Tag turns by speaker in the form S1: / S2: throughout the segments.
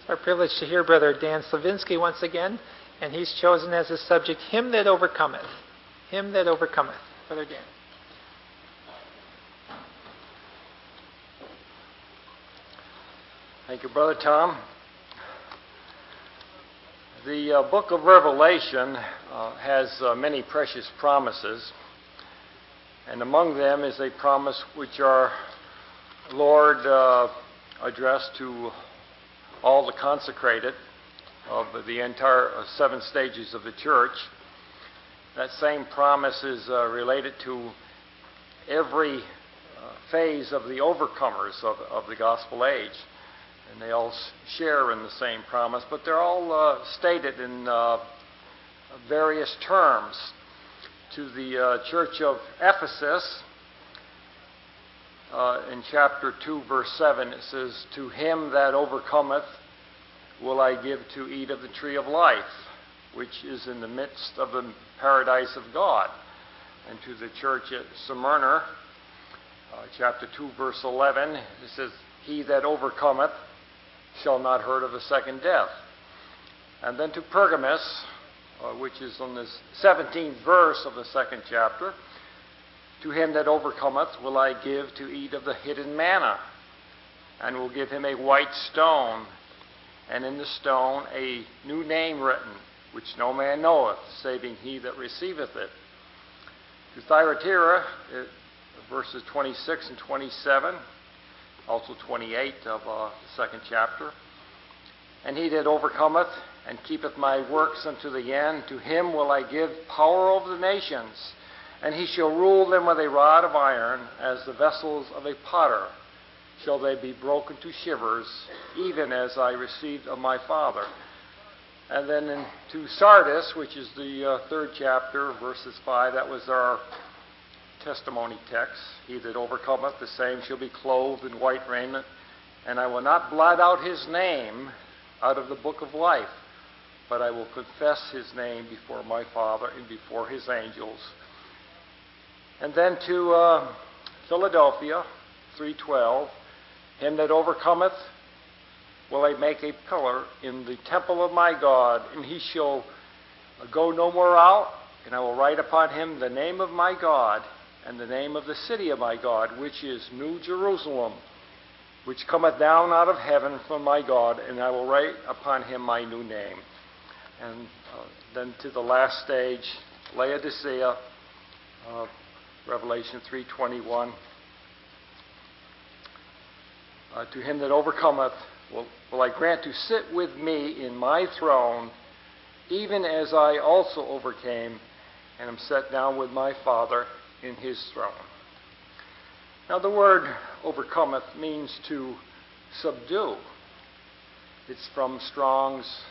S1: It's our privilege to hear Brother Dan Slavinsky once again, and he's chosen as his subject, Him That Overcometh. Him That Overcometh. Brother Dan.
S2: Thank you, Brother Tom. The book of Revelation has many precious promises, and among them is a promise which our Lord addressed to all the consecrated of the entire 7 stages of the church. That same promise is related to every phase of the overcomers of the gospel age. And they all share in the same promise, but they're all stated in various terms. To the church of Ephesus, in chapter 2, verse 7, it says, "To him that overcometh will I give to eat of the tree of life, which is in the midst of the paradise of God." And to the church at Smyrna, chapter 2, verse 11, it says, "He that overcometh shall not hurt of the second death." And then to Pergamos, which is on the 17th verse of the 2nd chapter, "To him that overcometh will I give to eat of the hidden manna, and will give him a white stone, and in the stone a new name written, which no man knoweth, saving he that receiveth it." To Thyatira, verses 26 and 27, also 28 of the 2nd chapter. "And he that overcometh and keepeth my works unto the end, to him will I give power over the nations, and he shall rule them with a rod of iron, as the vessels of a potter shall they be broken to shivers, even as I received of my Father." And then to Sardis, which is the 3rd chapter, verses 5, that was our testimony text. "He that overcometh, the same shall be clothed in white raiment, and I will not blot out his name out of the book of life, but I will confess his name before my Father and before his angels." And then to Philadelphia 3:12, "Him that overcometh will I make a pillar in the temple of my God, and he shall go no more out, and I will write upon him the name of my God, and the name of the city of my God, which is New Jerusalem, which cometh down out of heaven from my God, and I will write upon him my new name." And then to the last stage, Laodicea, Revelation 3:21. "To him that overcometh will I grant to sit with me in my throne, even as I also overcame, and am set down with my Father in his throne." Now the word overcometh means to subdue. It's from Strong's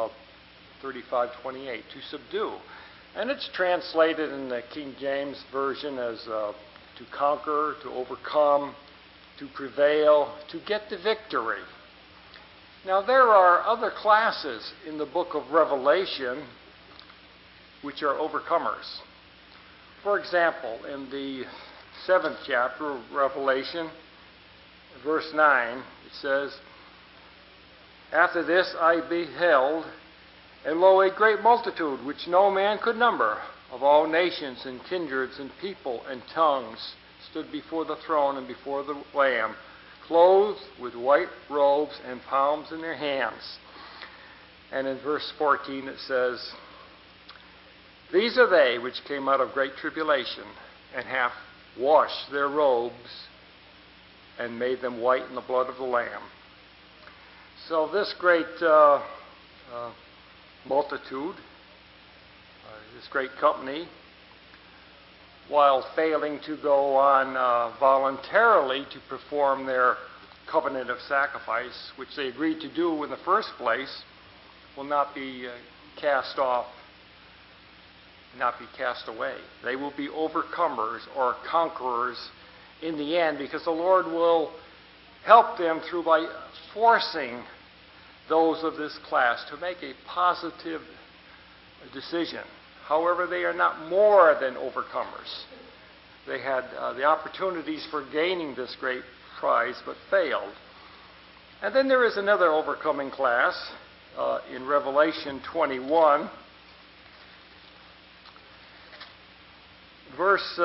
S2: 35:28, to subdue. And it's translated in the King James Version as to conquer, to overcome, to prevail, to get the victory. Now there are other classes in the book of Revelation which are overcomers. For example, in the 7th chapter of Revelation, verse 9, it says, "After this I beheld, and lo, a great multitude, which no man could number, of all nations and kindreds and people and tongues, stood before the throne and before the Lamb, clothed with white robes and palms in their hands." And in verse 14 it says, "These are they which came out of great tribulation, and have washed their robes, and made them white in the blood of the Lamb." So this great multitude, this great company, while failing to go on voluntarily to perform their covenant of sacrifice, which they agreed to do in the first place, will not be cast off, not be cast away. They will be overcomers or conquerors in the end, because the Lord will help them through by forcing those of this class to make a positive decision. However, they are not more than overcomers. They had the opportunities for gaining this great prize, but failed. And then there is another overcoming class in Revelation 21, verse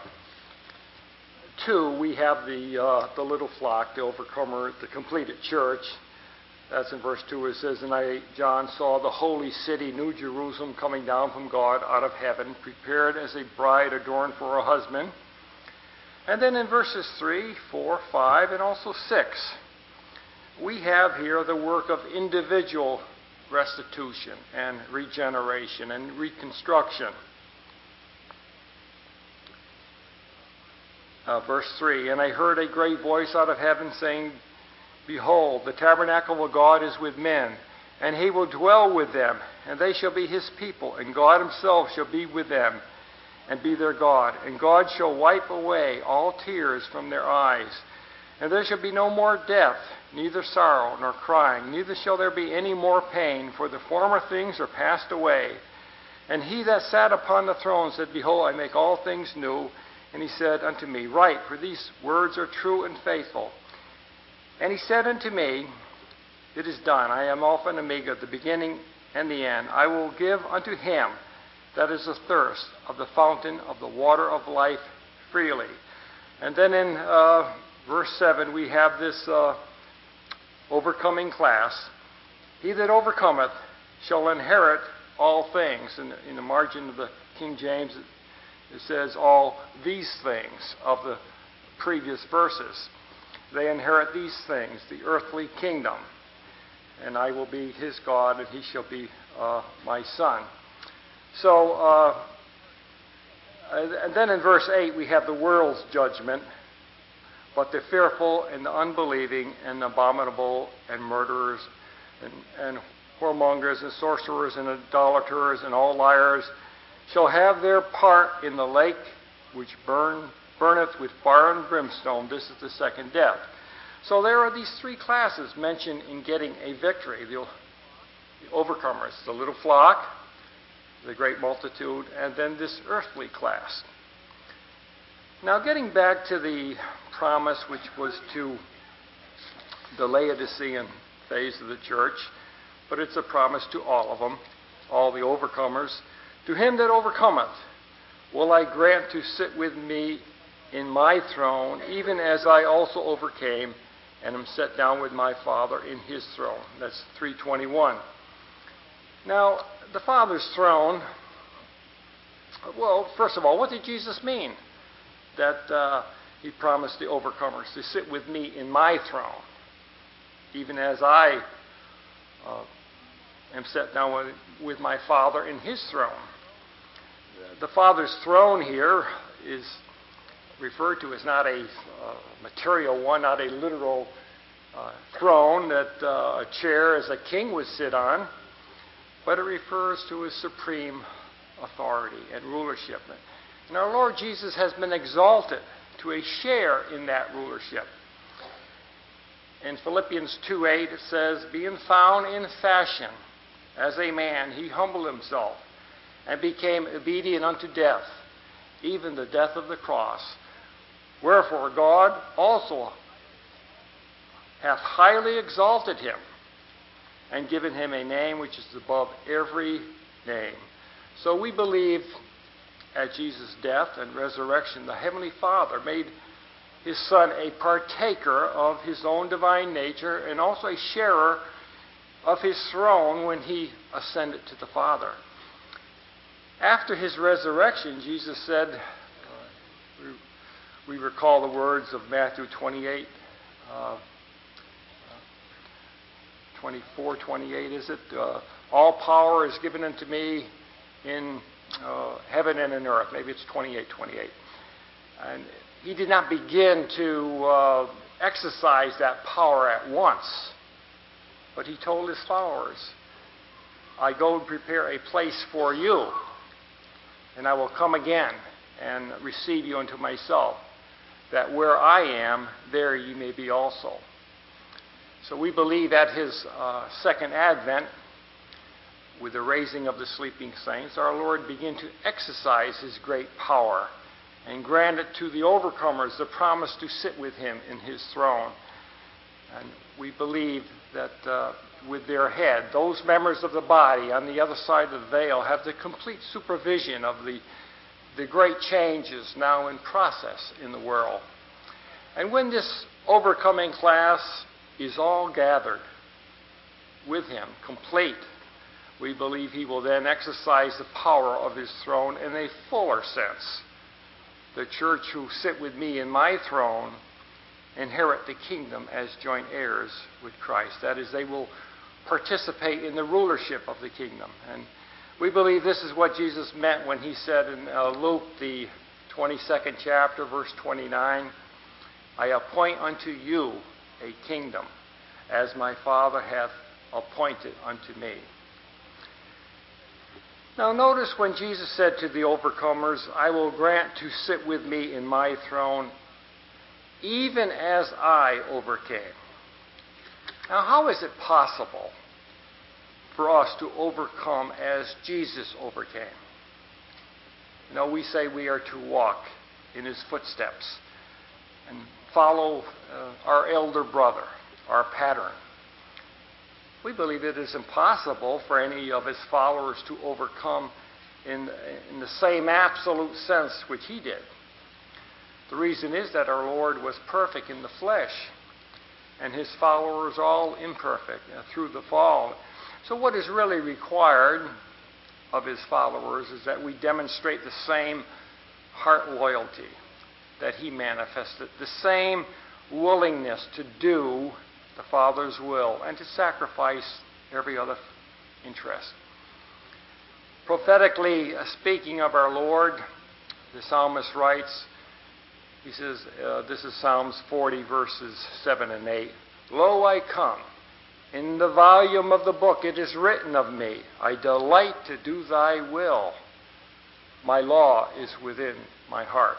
S2: 2. We have the little flock, the overcomer, the completed church. That's in verse 2. It says, "And I, John, saw the holy city, New Jerusalem, coming down from God out of heaven, prepared as a bride adorned for her husband." And then in verses 3, 4, 5, and also 6, we have here the work of individual restitution and regeneration and reconstruction. Verse 3, "And I heard a great voice out of heaven saying, Behold, the tabernacle of God is with men, and he will dwell with them, and they shall be his people, and God himself shall be with them, and be their God. And God shall wipe away all tears from their eyes. And there shall be no more death, neither sorrow nor crying, neither shall there be any more pain, for the former things are passed away. And he that sat upon the throne said, Behold, I make all things new. And he said unto me, Write, for these words are true and faithful. And he said unto me, It is done. I am Alpha and Omega, the beginning and the end. I will give unto him that is athirst of the fountain of the water of life freely." And then in verse 7, we have this overcoming class. "He that overcometh shall inherit all things." In the margin of the King James, it says all these things of the previous verses. They inherit these things, the earthly kingdom. "And I will be his God, and he shall be my son." So, and then in verse 8, we have the world's judgment. "But the fearful and the unbelieving and the abominable and murderers and whoremongers and sorcerers and idolaters and all liars shall have their part in the lake which burneth with fire and brimstone. This is the second death." So there are these three classes mentioned in getting a victory. The overcomers, the little flock, the great multitude, and then this earthly class. Now getting back to the promise which was to the Laodicean phase of the church, but it's a promise to all of them, all the overcomers. "To him that overcometh will I grant to sit with me in my throne, even as I also overcame and am set down with my Father in his throne." That's 3:21. Now, the Father's throne, well, first of all, what did Jesus mean? That he promised the overcomers to sit with me in my throne, even as I am set down with my Father in his throne. The Father's throne here is referred to as not a material one, not a literal throne that a chair as a king would sit on, but it refers to his supreme authority and rulership. And our Lord Jesus has been exalted to a share in that rulership. In Philippians 2:8 it says, "Being found in fashion as a man, he humbled himself and became obedient unto death, even the death of the cross. Wherefore God also hath highly exalted him and given him a name which is above every name." So we believe at Jesus' death and resurrection, the Heavenly Father made his Son a partaker of his own divine nature and also a sharer of his throne when he ascended to the Father. After his resurrection, Jesus said, we recall the words of Matthew 28, 24, 28, is it? "All power is given unto me in heaven and in earth." Maybe it's 28, 28. And he did not begin to exercise that power at once. But he told his followers, "I go and prepare a place for you, and I will come again and receive you unto myself, that where I am, there ye may be also." So we believe at his second advent, with the raising of the sleeping saints, our Lord began to exercise his great power and grant it to the overcomers the promise to sit with him in his throne. And we believe that with their head, those members of the body on the other side of the veil have the complete supervision of the great changes now in process in the world. And when this overcoming class is all gathered with him, complete, we believe he will then exercise the power of his throne in a fuller sense. The church who sit with me in my throne inherit the kingdom as joint heirs with Christ. That is, they will participate in the rulership of the kingdom. And we believe this is what Jesus meant when he said in Luke, the 22nd chapter, verse 29, I appoint unto you a kingdom, as my Father hath appointed unto me. Now notice when Jesus said to the overcomers, I will grant to sit with me in my throne, even as I overcame. Now how is it possible for us to overcome as Jesus overcame? You know, we say we are to walk in his footsteps and follow our elder brother, our pattern. We believe it is impossible for any of his followers to overcome in the same absolute sense which he did. The reason is that our Lord was perfect in the flesh, and his followers all imperfect through the fall. So what is really required of his followers is that we demonstrate the same heart loyalty that he manifested, the same willingness to do the Father's will and to sacrifice every other interest. Prophetically speaking of our Lord, the psalmist writes, he says, this is Psalms 40, verses 7 and 8. Lo, I come. In the volume of the book it is written of me, I delight to do thy will. My law is within my heart.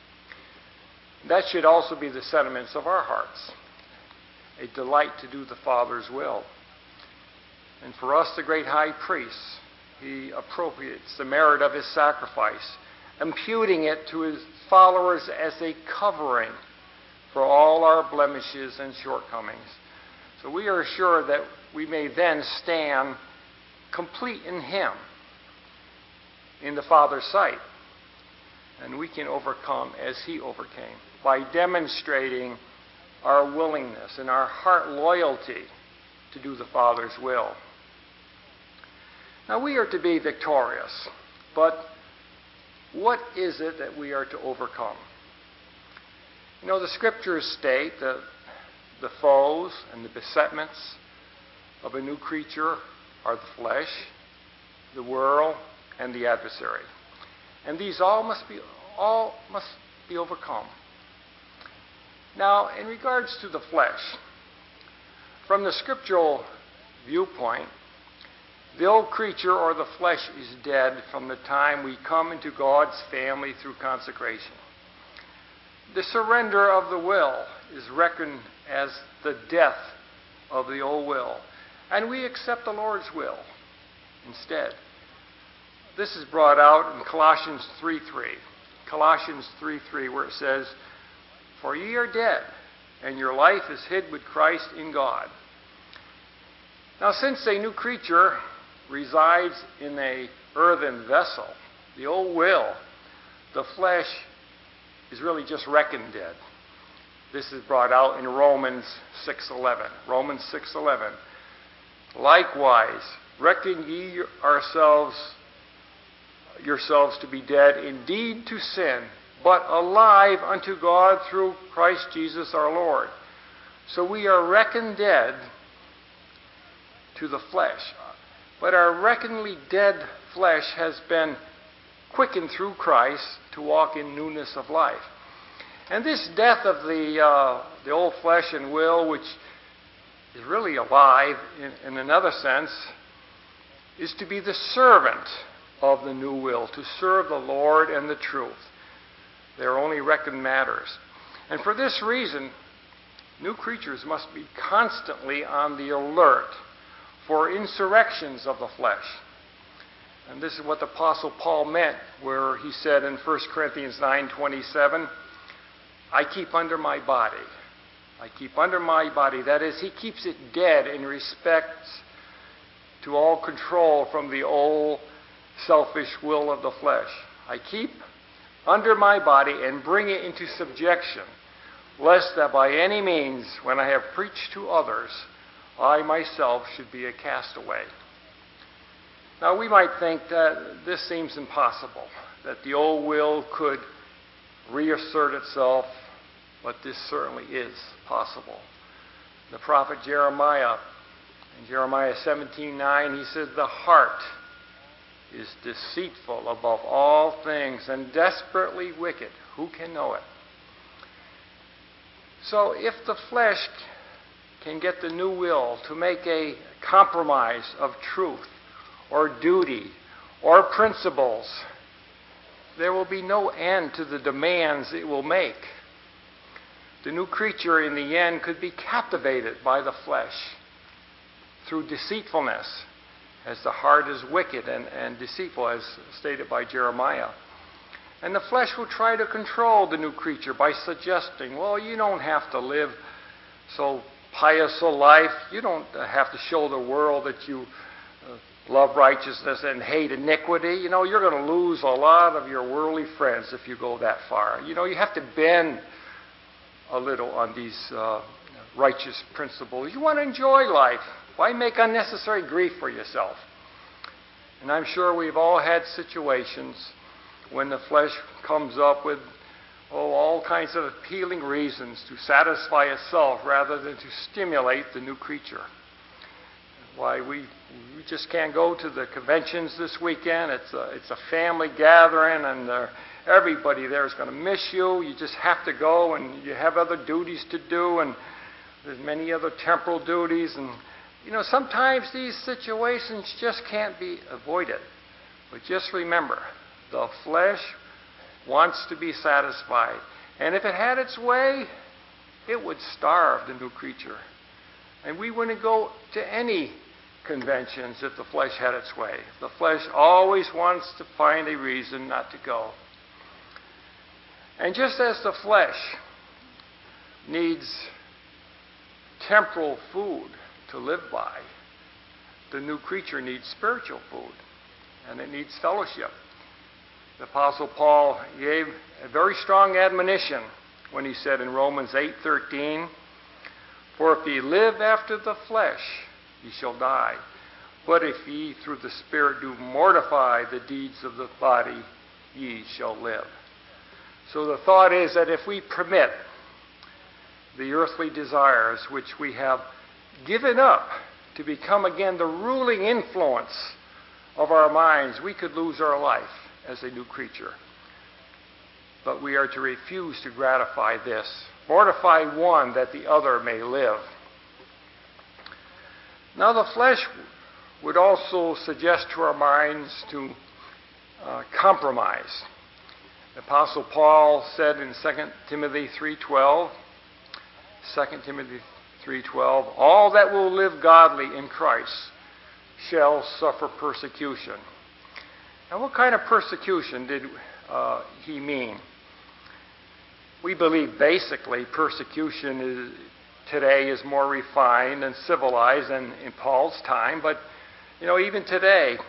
S2: That should also be the sentiments of our hearts. A delight to do the Father's will. And for us, the great high priest, he appropriates the merit of his sacrifice, imputing it to his followers as a covering for all our blemishes and shortcomings. So we are assured that we may then stand complete in him, in the Father's sight. And we can overcome as he overcame by demonstrating our willingness and our heart loyalty to do the Father's will. Now we are to be victorious, but what is it that we are to overcome? You know, the scriptures state that the foes and the besetments of a new creature are the flesh, the world, and the adversary. And these all must be overcome. Now, in regards to the flesh, from the scriptural viewpoint, the old creature or the flesh is dead from the time we come into God's family through consecration. The surrender of the will is reckoned as the death of the old will, and we accept the Lord's will instead. This is brought out in Colossians 3:3. Colossians 3:3, where it says, For ye are dead, and your life is hid with Christ in God. Now, since a new creature resides in an earthen vessel, the old will, the flesh, is really just reckoned dead. This is brought out in Romans 6:11. Romans 6:11. Likewise, reckon ye yourselves to be dead indeed to sin, but alive unto God through Christ Jesus our Lord. So we are reckoned dead to the flesh. But our reckonedly dead flesh has been quickened through Christ to walk in newness of life. And this death of the old flesh and will, which is really alive in another sense, is to be the servant of the new will, to serve the Lord and the truth. They are only reckoned matters. And for this reason, new creatures must be constantly on the alert for insurrections of the flesh. And this is what the Apostle Paul meant, where he said in 1 Corinthians 9:27, I keep under my body I keep under my body. That is, he keeps it dead in respect to all control from the old selfish will of the flesh. I keep under my body and bring it into subjection, lest that by any means, when I have preached to others, I myself should be a castaway. Now we might think that this seems impossible, that the old will could reassert itself, but this certainly is possible. The prophet Jeremiah, in Jeremiah 17:9, he says, "The heart is deceitful above all things and desperately wicked. Who can know it?" So if the flesh can get the new will to make a compromise of truth or duty or principles, there will be no end to the demands it will make. The new creature in the end could be captivated by the flesh through deceitfulness, as the heart is wicked and deceitful, as stated by Jeremiah. And the flesh will try to control the new creature by suggesting, well, you don't have to live so pious a life. You don't have to show the world that you love righteousness and hate iniquity. You know, you're going to lose a lot of your worldly friends if you go that far. You know, you have to bend a little on these righteous principles. You want to enjoy life. Why make unnecessary grief for yourself? And I'm sure we've all had situations when the flesh comes up with all kinds of appealing reasons to satisfy itself rather than to stimulate the new creature. Why, we just can't go to the conventions this weekend. It's a family gathering, and everybody there is going to miss you. You just have to go, and you have other duties to do, and there's many other temporal duties. And, you know, sometimes these situations just can't be avoided. But just remember, the flesh wants to be satisfied. And if it had its way, it would starve the new creature. And we wouldn't go to any conventions if the flesh had its way. The flesh always wants to find a reason not to go. And just as the flesh needs temporal food to live by, the new creature needs spiritual food, and it needs fellowship. The Apostle Paul gave a very strong admonition when he said in Romans 8:13, "For if ye live after the flesh, ye shall die. But if ye through the Spirit do mortify the deeds of the body, ye shall live." So the thought is that if we permit the earthly desires which we have given up to become again the ruling influence of our minds, we could lose our life as a new creature. But we are to refuse to gratify this. Mortify one that the other may live. Now the flesh would also suggest to our minds to compromise. The Apostle Paul said in 2 Timothy 3:12, 2 Timothy 3:12, "All that will live godly in Christ shall suffer persecution." Now what kind of persecution did he mean? We believe basically persecution today is more refined and civilized than in Paul's time, but even today,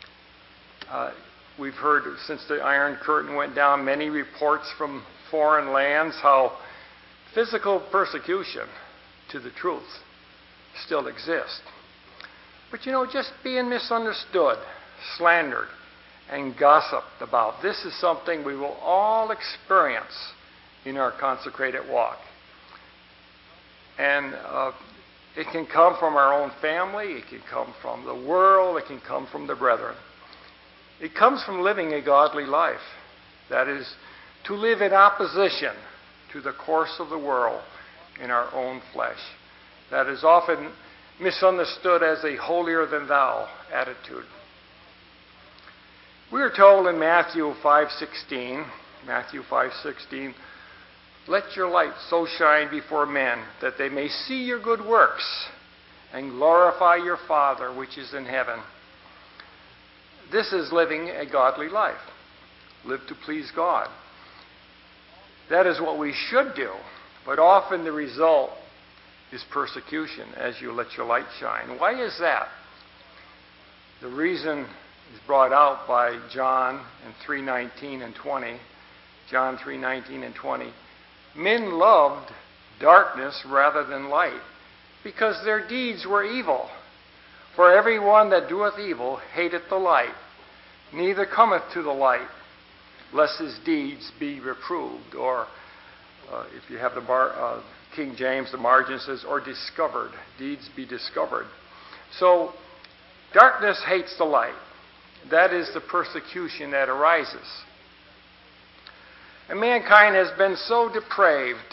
S2: we've heard since the Iron Curtain went down many reports from foreign lands how physical persecution to the truth still exists. But just being misunderstood, slandered, and gossiped about, this is something we will all experience in our consecrated walk. And it can come from our own family, it can come from the world, it can come from the brethren. It comes from living a godly life. That is, to live in opposition to the course of the world in our own flesh. That is often misunderstood as a holier-than-thou attitude. We are told in Matthew 5:16, "Let your light so shine before men that they may see your good works and glorify your Father which is in heaven." This is living a godly life. Live to please God. That is what we should do. But often the result is persecution as you let your light shine. Why is that? The reason is brought out by John in 3:19 and 20. John 3:19 and 20. Men loved darkness rather than light, because their deeds were evil. For everyone that doeth evil hateth the light, neither cometh to the light, lest his deeds be reproved. Or if you have the King James, the margin says, or discovered, deeds be discovered. So darkness hates the light. That is the persecution that arises. And mankind has been so depraved,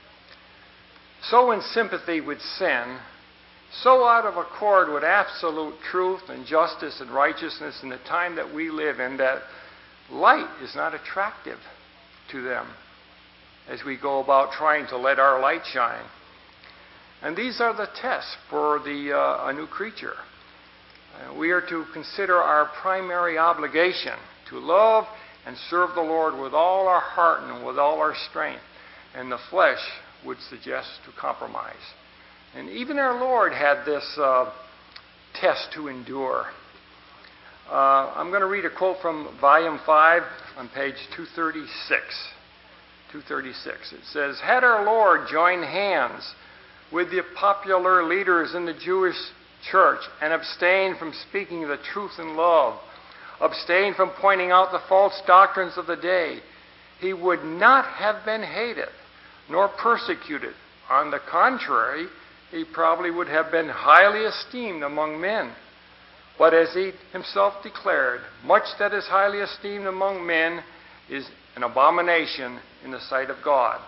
S2: so in sympathy with sin, so out of accord with absolute truth and justice and righteousness in the time that we live in, that light is not attractive to them as we go about trying to let our light shine. And these are the tests for a new creature. We are to consider our primary obligation to love and serve the Lord with all our heart and with all our strength. And the flesh would suggest to compromise. And even our Lord had this test to endure. I'm going to read a quote from Volume 5 on page 236. 236. It says, "Had our Lord joined hands with the popular leaders in the Jewish church and abstained from speaking the truth in love, abstained from pointing out the false doctrines of the day, he would not have been hated nor persecuted. On the contrary, he probably would have been highly esteemed among men. But as he himself declared, much that is highly esteemed among men is an abomination in the sight of God."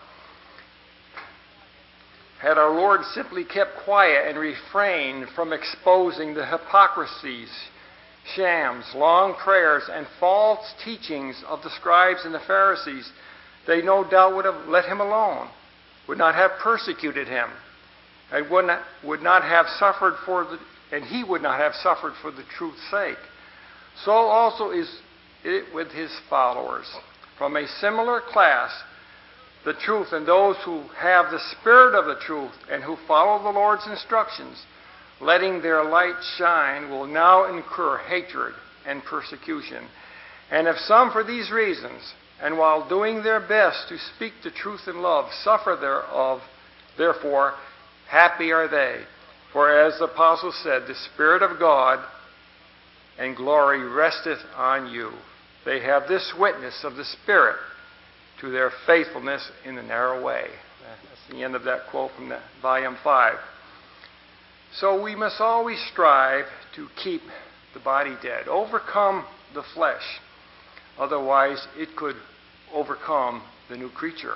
S2: Had our Lord simply kept quiet and refrained from exposing the hypocrisies, shams, long prayers, and false teachings of the scribes and the Pharisees, they no doubt would have let him alone, would not have persecuted him, and would not have suffered and he would not have suffered for the truth's sake. So also is it with his followers. From a similar class, the truth and those who have the spirit of the truth and who follow the Lord's instructions, letting their light shine, will now incur hatred and persecution. And if some for these reasons, and while doing their best to speak the truth in love, suffer thereof, therefore, happy are they. For as the apostle said, the Spirit of God and glory resteth on you. They have this witness of the Spirit to their faithfulness in the narrow way. That's the end of that quote from Volume 5. So we must always strive to keep the body dead, overcome the flesh. Otherwise, it could overcome the new creature.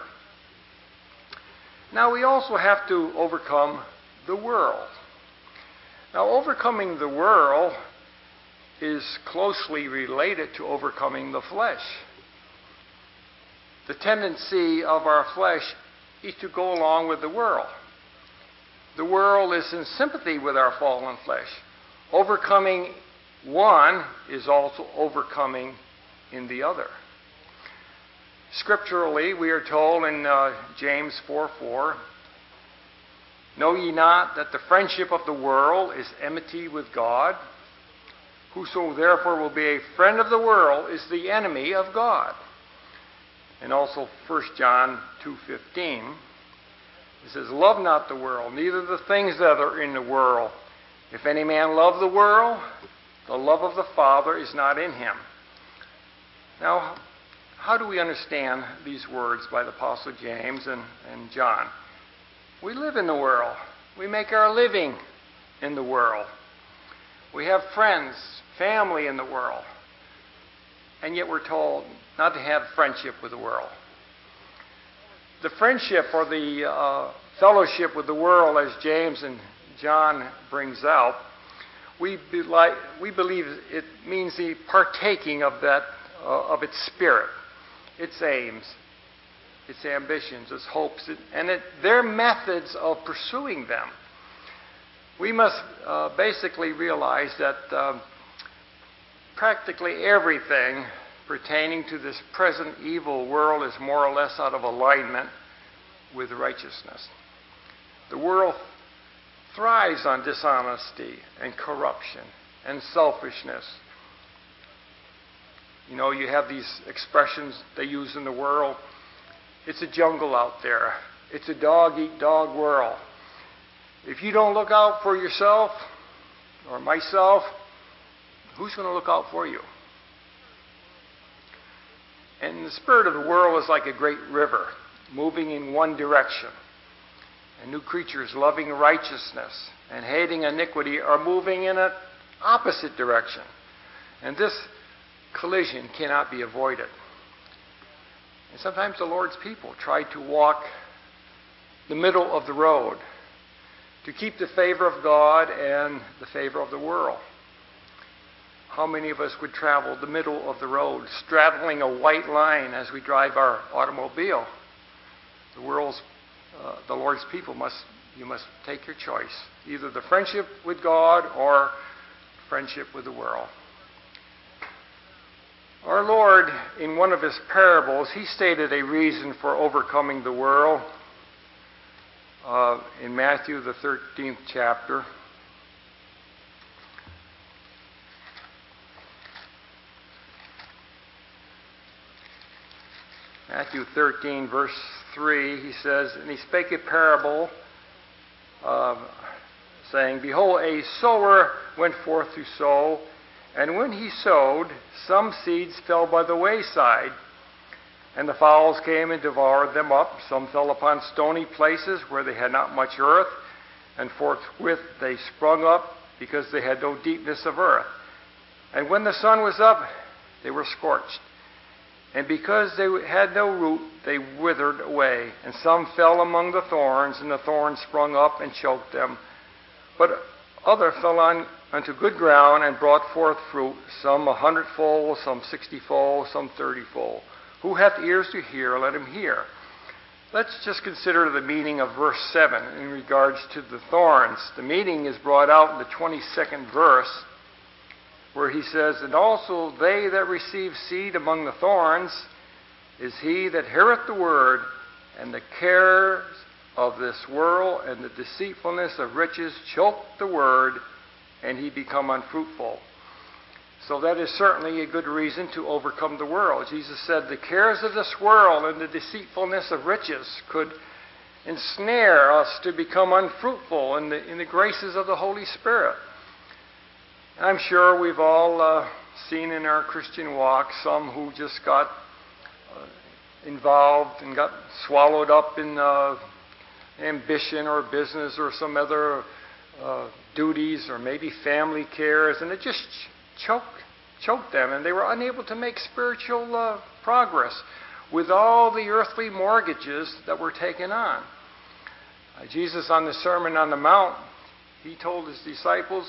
S2: Now, we also have to overcome the world. Now, overcoming the world is closely related to overcoming the flesh. The tendency of our flesh is to go along with the world. The world is in sympathy with our fallen flesh. Overcoming one is also overcoming in the other. Scripturally, we are told in James 4:4, "Know ye not that the friendship of the world is enmity with God? Whoso therefore will be a friend of the world is the enemy of God." And also 1 John 2:15, it says, "Love not the world, neither the things that are in the world. If any man love the world, the love of the Father is not in him." Now, how do we understand these words by the Apostle James and John? We live in the world. We make our living in the world. We have friends, family in the world. And yet we're told not to have friendship with the world. The friendship or the fellowship with the world, as James and John brings out, we believe it means the partaking of its spirit, its aims, its ambitions, its hopes, and their methods of pursuing them. We must basically realize that practically everything pertaining to this present evil world is more or less out of alignment with righteousness. The world thrives on dishonesty and corruption and selfishness. You know, you have these expressions they use in the world. It's a jungle out there. It's a dog-eat-dog world. If you don't look out for yourself or myself, who's going to look out for you? And the spirit of the world is like a great river moving in one direction. And new creatures loving righteousness and hating iniquity are moving in an opposite direction. And this collision cannot be avoided. And sometimes the Lord's people try to walk the middle of the road to keep the favor of God and the favor of the world. How many of us would travel the middle of the road, straddling a white line as we drive our automobile? The Lord's people you must take your choice, either the friendship with God or friendship with the world. Our Lord, in one of his parables, he stated a reason for overcoming the world in Matthew, the 13th chapter. Matthew 13, verse 3, he says, "And he spake a parable, saying, Behold, a sower went forth to sow, and when he sowed, some seeds fell by the wayside, and the fowls came and devoured them up. Some fell upon stony places where they had not much earth, and forthwith they sprung up, because they had no deepness of earth. And when the sun was up, they were scorched. And because they had no root, they withered away. And some fell among the thorns, and the thorns sprung up and choked them. But other fell unto good ground and brought forth fruit, some 100-fold, some 60-fold, some 30-fold. Who hath ears to hear, let him hear." Let's just consider the meaning of verse 7 in regards to the thorns. The meaning is brought out in the 22nd verse, where he says, "And also they that receive seed among the thorns is he that heareth the word, and the cares of this world and the deceitfulness of riches choke the word, and he become unfruitful." So that is certainly a good reason to overcome the world. Jesus said the cares of this world and the deceitfulness of riches could ensnare us to become unfruitful in the graces of the Holy Spirit. I'm sure we've all seen in our Christian walk some who just got involved and got swallowed up in ambition or business or some other duties or maybe family cares, and it just choked them, and they were unable to make spiritual progress with all the earthly mortgages that were taken on. Jesus, on the Sermon on the Mount, he told his disciples,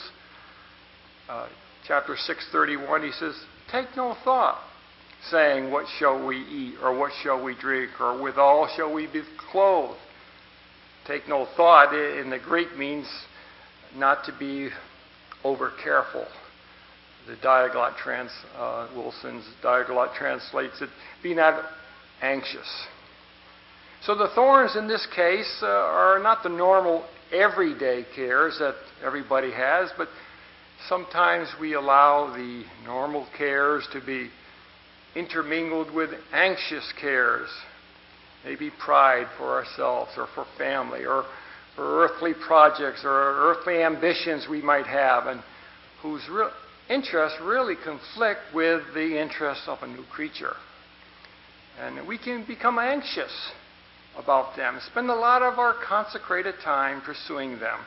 S2: chapter 6:31, he says, "Take no thought, saying, what shall we eat, or what shall we drink, or withal shall we be clothed?" Take no thought in the Greek means not to be over careful. The Diaglott Wilson's Diaglott translates it, "Be not anxious." So the thorns in this case are not the normal everyday cares that everybody has, but sometimes we allow the normal cares to be intermingled with anxious cares. Maybe pride for ourselves or for family or for earthly projects or earthly ambitions we might have, and whose interests really conflict with the interests of a new creature. And we can become anxious about them, spend a lot of our consecrated time pursuing them.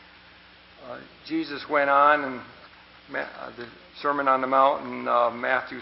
S2: Jesus went on in the Sermon on the Mount in Matthew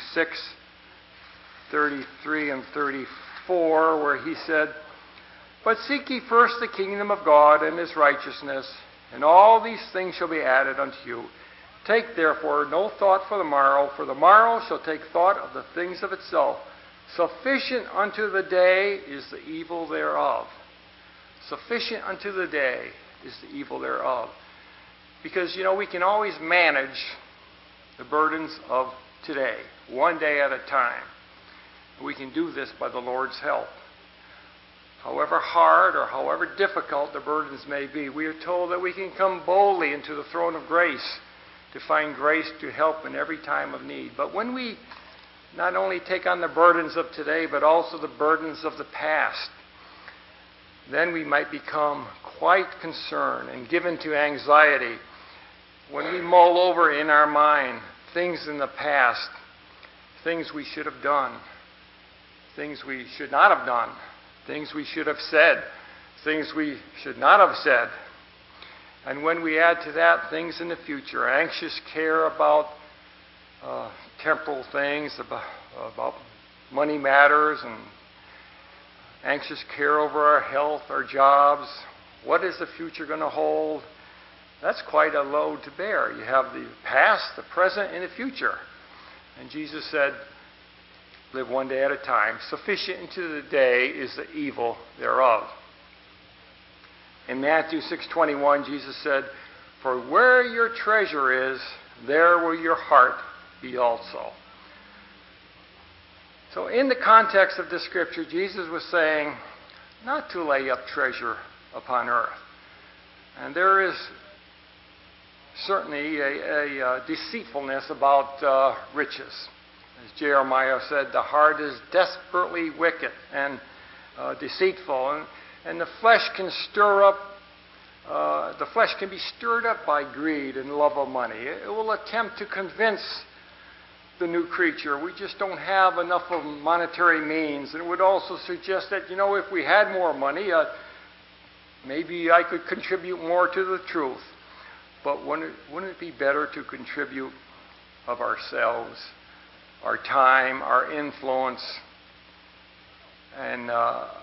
S2: 6:33 and 34, where he said, "But seek ye first the kingdom of God and his righteousness, and all these things shall be added unto you. Take therefore no thought for the morrow shall take thought of the things of itself. Sufficient unto the day is the evil thereof." Sufficient unto the day is the evil thereof. Because, we can always manage the burdens of today, one day at a time. We can do this by the Lord's help. however hard or however difficult the burdens may be, we are told that we can come boldly into the throne of grace to find grace to help in every time of need. But when we not only take on the burdens of today, but also the burdens of the past, then we might become quite concerned and given to anxiety when we mull over in our mind things in the past, things we should have done, things we should not have done, things we should have said, things we should not have said. And when we add to that things in the future, anxious care about temporal things, about money matters, and anxious care over our health, our jobs, what is the future going to hold? That's quite a load to bear. You have the past, the present, and the future. And Jesus said, live one day at a time. Sufficient unto the day is the evil thereof. In Matthew 6:21, Jesus said, for where your treasure is, there will your heart be also. So in the context of this scripture, Jesus was saying not to lay up treasure upon earth. And there is certainly a deceitfulness about riches. As Jeremiah said, the heart is desperately wicked and deceitful. And the flesh can be stirred up by greed and love of money. It will attempt to convince the new creature we just don't have enough of monetary means. And it would also suggest that, if we had more money, maybe I could contribute more to the truth. But wouldn't it be better to contribute of ourselves, our time, our influence, and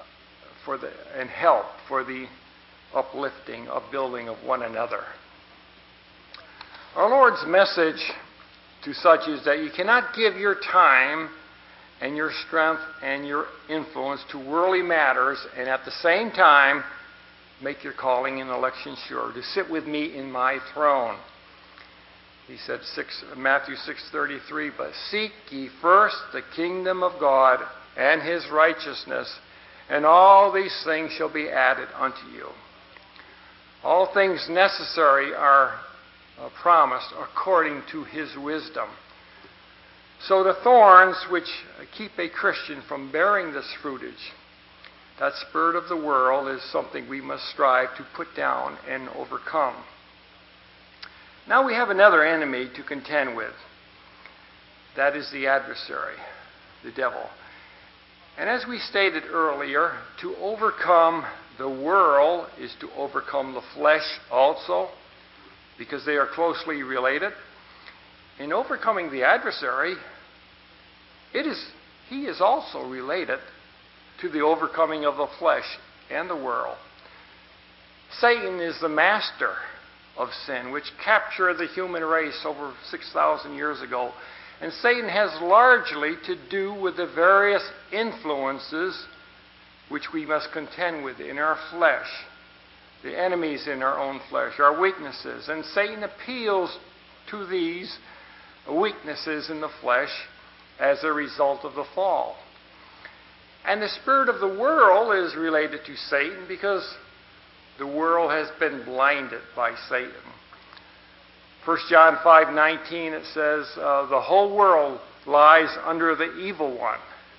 S2: help for the uplifting, upbuilding of one another? Our Lord's message to such is that you cannot give your time and your strength and your influence to worldly matters and at the same time make your calling and election sure, to sit with me in my throne. He said, Matthew 6:33, but seek ye first the kingdom of God and his righteousness, and all these things shall be added unto you. All things necessary are promised according to his wisdom. So the thorns which keep a Christian from bearing this fruitage, that spirit of the world, is something we must strive to put down and overcome. Now we have another enemy to contend with. That is the adversary, the devil. And as we stated earlier, to overcome the world is to overcome the flesh also, because they are closely related. In overcoming the adversary, he is also related to the overcoming of the flesh and the world. Satan is the master of sin, which captured the human race over 6,000 years ago. And Satan has largely to do with the various influences which we must contend with in our flesh, the enemies in our own flesh, our weaknesses. And Satan appeals to these weaknesses in the flesh as a result of the fall. And the spirit of the world is related to Satan because the world has been blinded by Satan. 1 John 5:19, it says, the whole world lies under the evil one.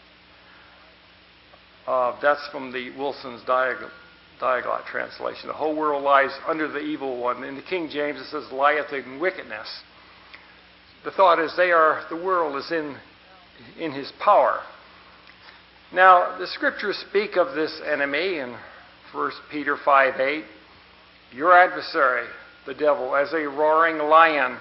S2: That's from the Wilson's Diaglott translation. The whole world lies under the evil one. In the King James, it says, lieth in wickedness. The thought is the world is in his power. Now, the scriptures speak of this enemy in 1 Peter 5:8. Your adversary, the devil, as a roaring lion,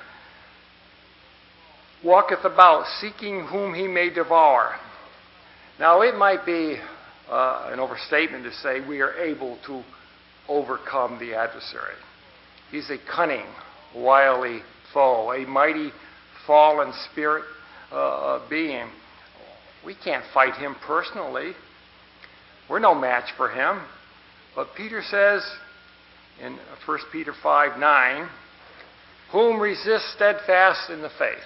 S2: walketh about, seeking whom he may devour. Now, it might be an overstatement to say we are able to overcome the adversary. He's a cunning, wily foe, a mighty fallen spirit being. We can't fight him personally. We're no match for him. But Peter says in 1 Peter 5:9, whom resist steadfast in the faith.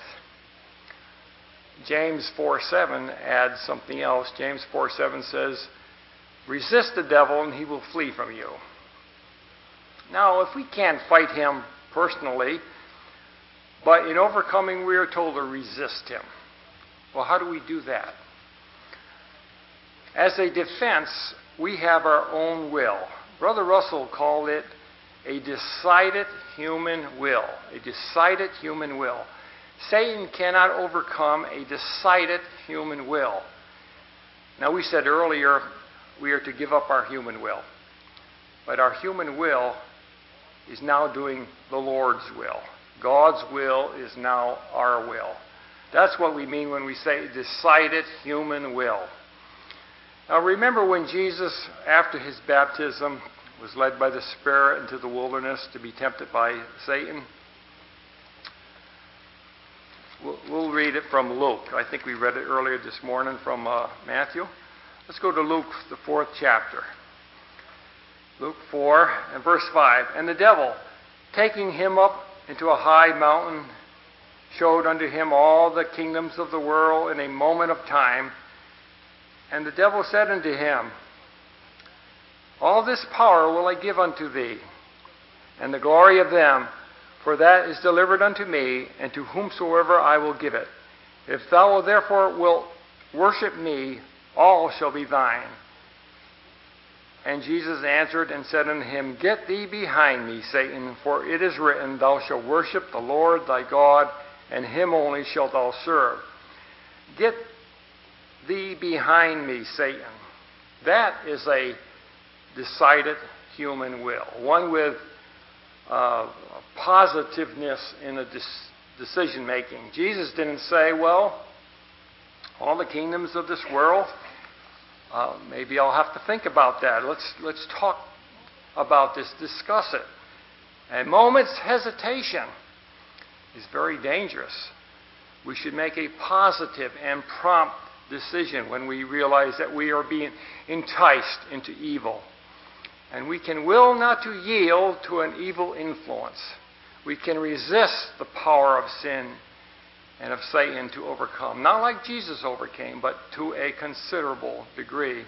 S2: James 4:7 adds something else. James 4:7 says, Resist the devil and he will flee from you. Now, if we can't fight him personally, but in overcoming we are told to resist him. Well, how do we do that? As a defense, we have our own will. Brother Russell called it a decided human will. A decided human will. Satan cannot overcome a decided human will. Now, we said earlier we are to give up our human will. But our human will is now doing the Lord's will. God's will is now our will. That's what we mean when we say decided human will. Now remember when Jesus, after his baptism, was led by the Spirit into the wilderness to be tempted by Satan? We'll read it from Luke. I think we read it earlier this morning from Matthew. Let's go to Luke, the 4th chapter. Luke 4 and verse 5. And the devil, taking him up into a high mountain, showed unto him all the kingdoms of the world in a moment of time. And the devil said unto him, All this power will I give unto thee, and the glory of them, for that is delivered unto me, and to whomsoever I will give it. If thou therefore wilt worship me, all shall be thine. And Jesus answered and said unto him, Get thee behind me, Satan, for it is written, Thou shalt worship the Lord thy God, and him only shalt thou serve. Get thee behind me, Satan. That is a decided human will. One with positiveness in a decision making. Jesus didn't say, well, all the kingdoms of this world, maybe I'll have to think about that. Let's talk about this, discuss it. A moment's hesitation is very dangerous. We should make a positive and prompt decision when we realize that we are being enticed into evil. And we can will not to yield to an evil influence. We can resist the power of sin and of Satan to overcome. Not like Jesus overcame, but to a considerable degree.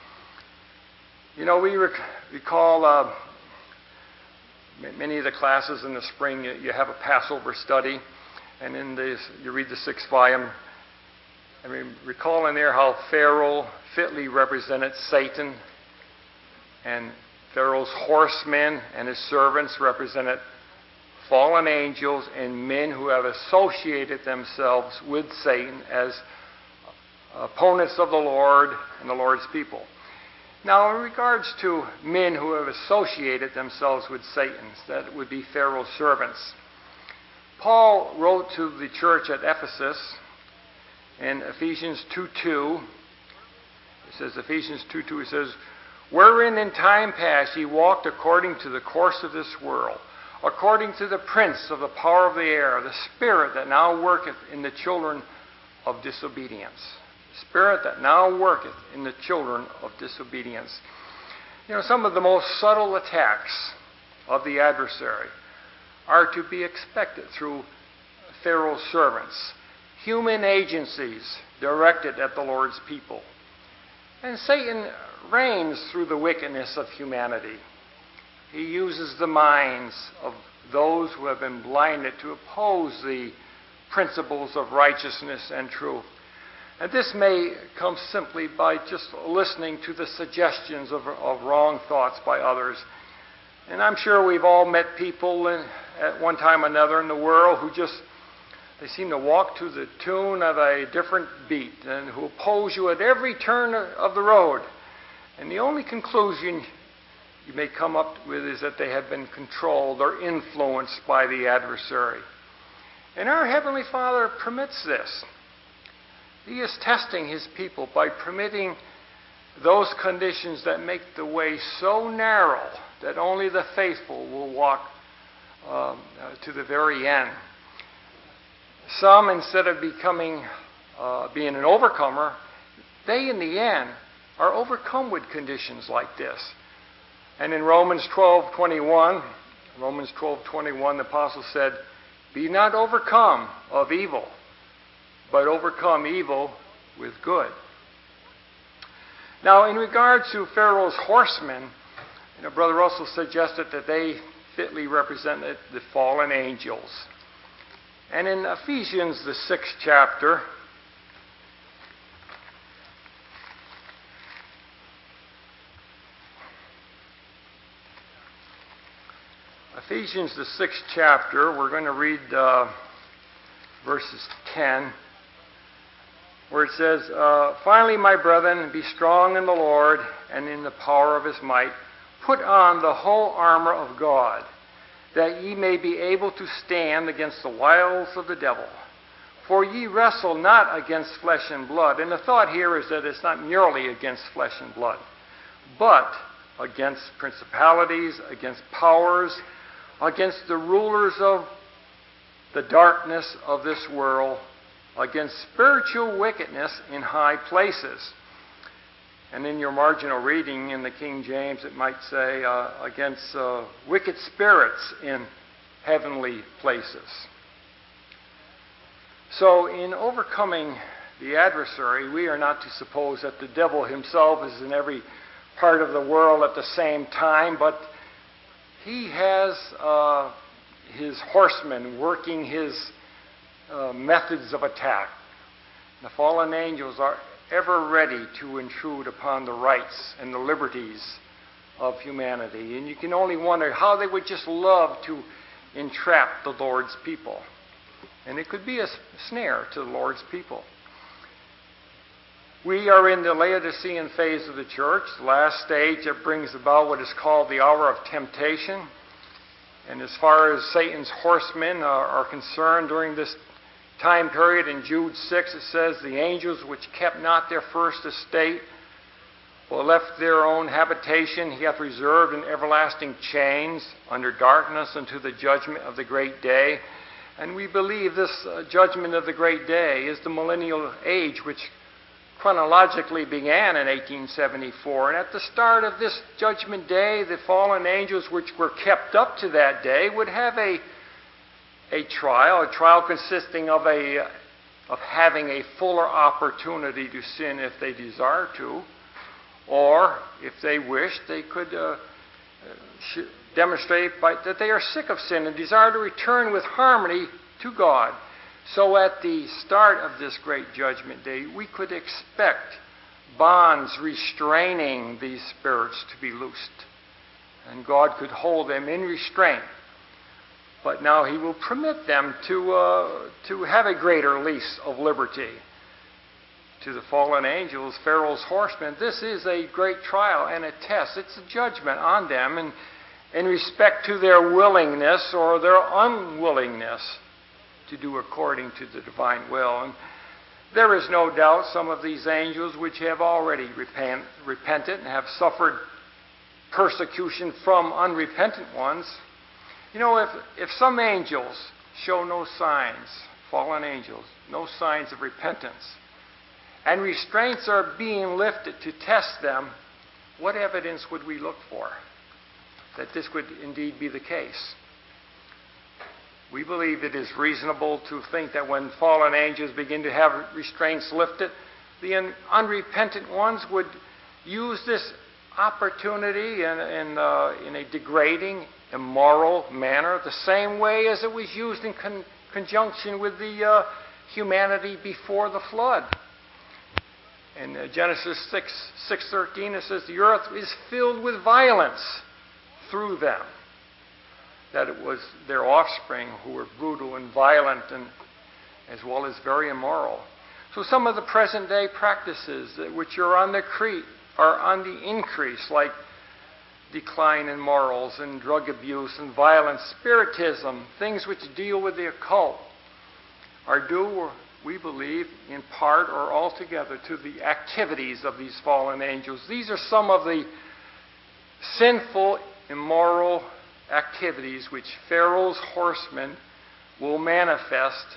S2: You know, we recall many of the classes in the spring, you have a Passover study, and in this, you read the 6th volume. I mean, recall in there how Pharaoh fitly represented Satan, and Pharaoh's horsemen and his servants represented fallen angels and men who have associated themselves with Satan as opponents of the Lord and the Lord's people. Now, in regards to men who have associated themselves with Satan, that would be Pharaoh's servants. Paul wrote to the church at Ephesus in Ephesians 2:2. It says, Ephesians 2:2, it says, Wherein in time past ye walked according to the course of this world, according to the prince of the power of the air, the spirit that now worketh in the children of disobedience. The spirit that now worketh in the children of disobedience. You know, some of the most subtle attacks of the adversary are to be expected through Pharaoh's servants, human agencies directed at the Lord's people. And Satan reigns through the wickedness of humanity. He uses the minds of those who have been blinded to oppose the principles of righteousness and truth. And this may come simply by just listening to the suggestions of wrong thoughts by others. And I'm sure we've all met people at one time or another in the world who they seem to walk to the tune of a different beat and who oppose you at every turn of the road. And the only conclusion you may come up with is that they have been controlled or influenced by the adversary. And our Heavenly Father permits this. He is testing His people by permitting those conditions that make the way so narrow that only the faithful will walk to the very end. Some, instead of being an overcomer, they in the end are overcome with conditions like this. And in Romans 12:21, the apostle said, Be not overcome of evil, but overcome evil with good. Now, in regard to Pharaoh's horsemen, Brother Russell suggested that they fitly represented the fallen angels. And in Ephesians, the 6th chapter, we're going to read verses 10, where it says, "Finally, my brethren, be strong in the Lord and in the power of his might. Put on the whole armor of God, that ye may be able to stand against the wiles of the devil. For ye wrestle not against flesh and blood." And the thought here is that it's not merely against flesh and blood, but against principalities, against powers, against the rulers of the darkness of this world, against spiritual wickedness in high places. And in your marginal reading in the King James, it might say, against wicked spirits in heavenly places. So in overcoming the adversary, we are not to suppose that the devil himself is in every part of the world at the same time, but he has his horsemen working his methods of attack. The fallen angels are ever ready to intrude upon the rights and the liberties of humanity. And you can only wonder how they would just love to entrap the Lord's people. And it could be a snare to the Lord's people. We are in the Laodicean phase of the church, the last stage that brings about what is called the hour of temptation. And as far as Satan's horsemen are concerned during this time period, in Jude 6 it says, "The angels which kept not their first estate, or left their own habitation, he hath reserved in everlasting chains under darkness unto the judgment of the great day." And we believe this judgment of the great day is the millennial age, which chronologically began in 1874. And at the start of this judgment day, the fallen angels which were kept up to that day would have a trial consisting of having a fuller opportunity to sin if they desire to, or if they wish, they could demonstrate that they are sick of sin and desire to return with harmony to God. So at the start of this great judgment day, we could expect bonds restraining these spirits to be loosed, and God could hold them in restraint. But now he will permit them to have a greater lease of liberty. To the fallen angels, Pharaoh's horsemen, this is a great trial and a test. It's a judgment on them in respect to their willingness or their unwillingness to do according to the divine will. And there is no doubt some of these angels which have already repented and have suffered persecution from unrepentant ones. If some angels show no signs, fallen angels, no signs of repentance, and restraints are being lifted to test them, what evidence would we look for that this would indeed be the case? We believe it is reasonable to think that when fallen angels begin to have restraints lifted, the unrepentant ones would use this opportunity in a degrading, immoral manner, the same way as it was used in conjunction with the humanity before the flood. In Genesis 6:13, it says, "The earth is filled with violence through them." That it was their offspring who were brutal and violent, and as well as very immoral. So some of the present day practices which are on the increase, like decline in morals and drug abuse and violence, spiritism, things which deal with the occult, are due, we believe, in part or altogether to the activities of these fallen angels. These are some of the sinful, immoral activities which Pharaoh's horsemen will manifest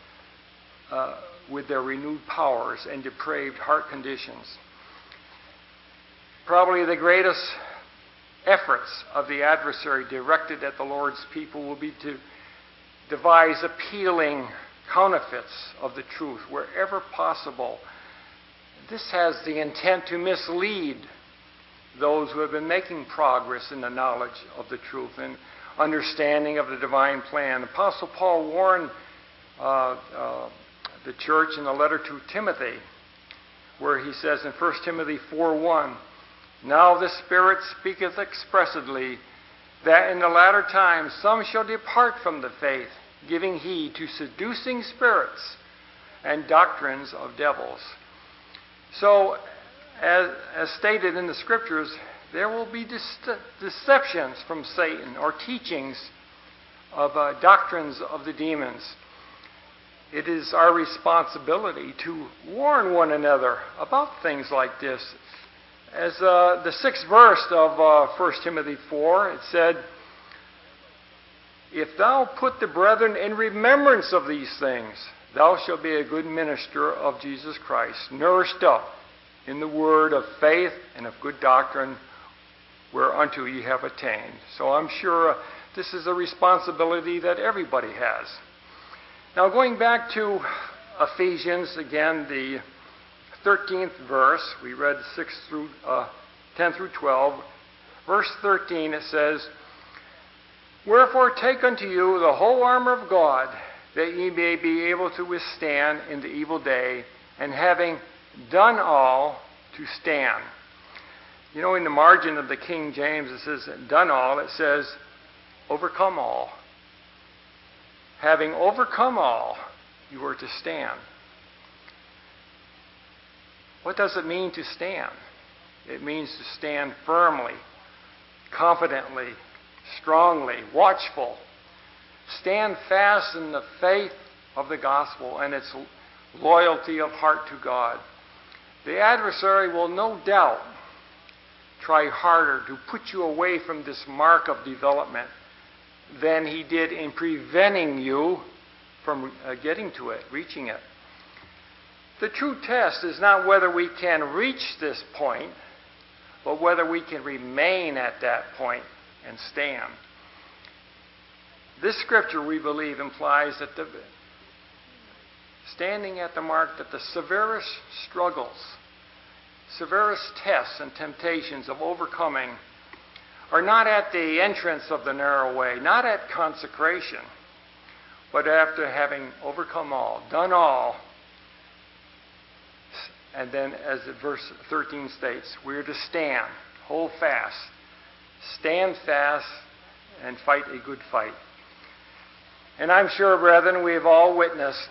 S2: with their renewed powers and depraved heart conditions. Probably the greatest efforts of the adversary directed at the Lord's people will be to devise appealing counterfeits of the truth wherever possible, This has the intent to mislead those who have been making progress in the knowledge of the truth and understanding of the divine plan. Apostle Paul warned the church in the letter to Timothy, where he says in 1 Timothy 4:1, "Now the Spirit speaketh expressly, that in the latter times some shall depart from the faith, giving heed to seducing spirits and doctrines of devils." So, as stated in the Scriptures, there will be deceptions from Satan or teachings of doctrines of the demons. It is our responsibility to warn one another about things like this. As the 6th verse of 1 Timothy 4, it said, "If thou put the brethren in remembrance of these things, thou shalt be a good minister of Jesus Christ, nourished up in the word of faith and of good doctrine, whereunto ye have attained." So I'm sure this is a responsibility that everybody has. Now, going back to Ephesians, again, the 13th verse, we read 10 through 12. Verse 13, it says, "Wherefore take unto you the whole armor of God, that ye may be able to withstand in the evil day, and having done all, to stand." You know, in the margin of the King James, it says, "done all," it says, "overcome all." Having overcome all, you are to stand. What does it mean to stand? It means to stand firmly, confidently, strongly, watchful. Stand fast in the faith of the gospel and its loyalty of heart to God. The adversary will no doubt try harder to put you away from this mark of development than he did in preventing you from getting to it, reaching it. The true test is not whether we can reach this point, but whether we can remain at that point and stand. This scripture, we believe, implies that the standing at the mark, that the severest struggles, severest tests and temptations of overcoming are not at the entrance of the narrow way, not at consecration, but after having overcome all, done all. And then, as verse 13 states, we are to stand, hold fast, stand fast, and fight a good fight. And I'm sure, brethren, we have all witnessed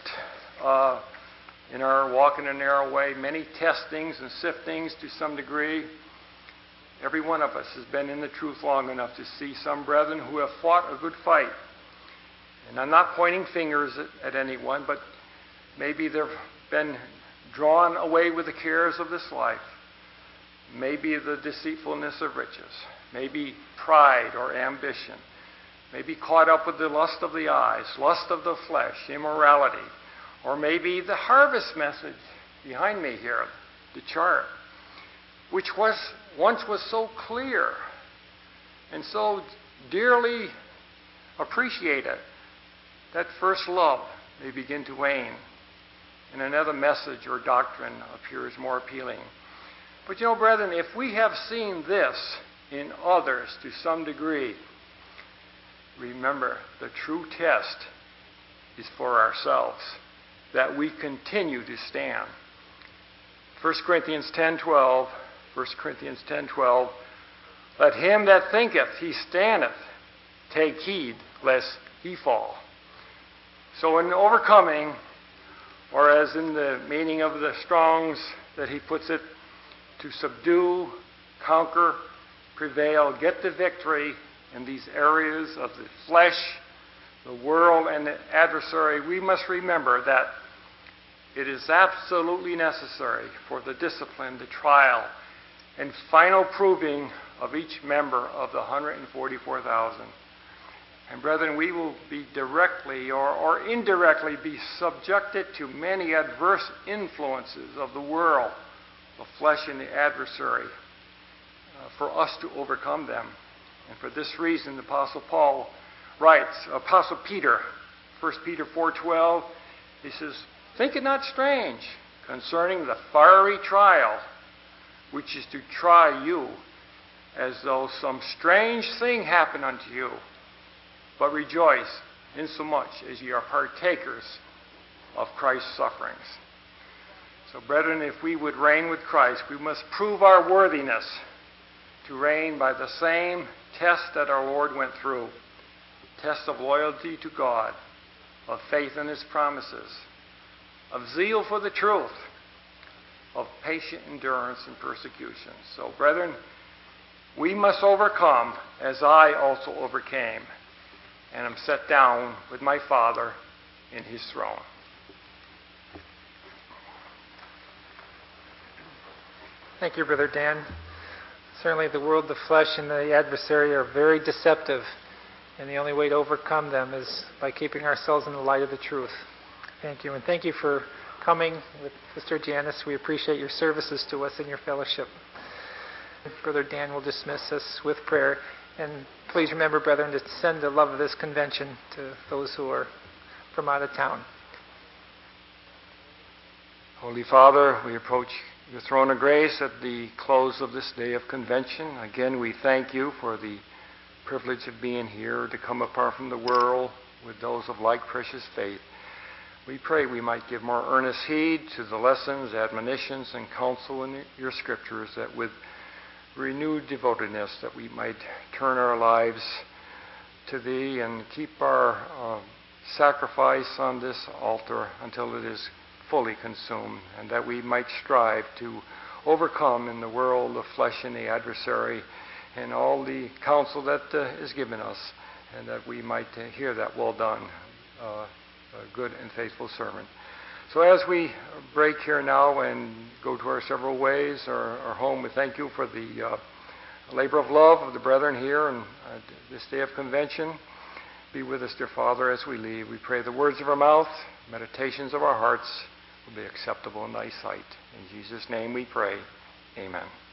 S2: in our walk in a narrow way many testings and siftings to some degree. Every one of us has been in the truth long enough to see some brethren who have fought a good fight. And I'm not pointing fingers at anyone, but maybe they've been drawn away with the cares of this life. Maybe the deceitfulness of riches. Maybe pride or ambition. Maybe caught up with the lust of the eyes, lust of the flesh, immorality. Or maybe the harvest message behind me here, the chart, which once was so clear and so dearly appreciated, that first love may begin to wane, and another message or doctrine appears more appealing. But you know, brethren, if we have seen this in others to some degree, remember, the true test is for ourselves, that we continue to stand. 1 Corinthians 10:12, 1 Corinthians 10:12, "Let him that thinketh he standeth take heed lest he fall." So in overcoming, or as in the meaning of the Strong's that he puts it, to subdue, conquer, prevail, get the victory in these areas of the flesh, the world, and the adversary, we must remember that it is absolutely necessary for the discipline, the trial, and final proving of each member of the 144,000. And brethren, we will be directly or indirectly be subjected to many adverse influences of the world, the flesh and the adversary, for us to overcome them. And for this reason, the Apostle Paul writes, Apostle Peter, 1 Peter 4:12, he says, "Think it not strange, concerning the fiery trial, which is to try you, as though some strange thing happened unto you. But rejoice, insomuch as ye are partakers of Christ's sufferings. So, brethren, if we would reign with Christ, we must prove our worthiness to reign by the same test that our Lord went through. Test of loyalty to God, of faith in His promises, of zeal for the truth, of patient endurance in persecution. So, brethren, we must overcome as I also overcame, and am set down with my Father in His throne.
S1: Thank you, Brother Dan. Certainly the world, the flesh, and the adversary are very deceptive, and the only way to overcome them is by keeping ourselves in the light of the truth. Thank you, and thank you for coming with Sister Janice. We appreciate your services to us in your fellowship. Brother Dan will dismiss us with prayer, and please remember, brethren, to send the love of this convention to those who are from out of town.
S2: Holy Father, we approach your throne of grace at the close of this day of convention. Again, we thank you for the privilege of being here to come apart from the world with those of like precious faith. We pray we might give more earnest heed to the lessons, admonitions, and counsel in your scriptures, that with renewed devotedness that we might turn our lives to thee and keep our sacrifice on this altar until it is fully consumed, and that we might strive to overcome in the world the flesh and the adversary and all the counsel that is given us, and that we might hear that well done, good and faithful servant. So as we break here now and go to our several ways, our home, we thank you for the labor of love of the brethren here and this day of convention. Be with us, dear Father, as we leave. We pray the words of our mouth, meditations of our hearts will be acceptable in thy sight. In Jesus' name we pray. Amen.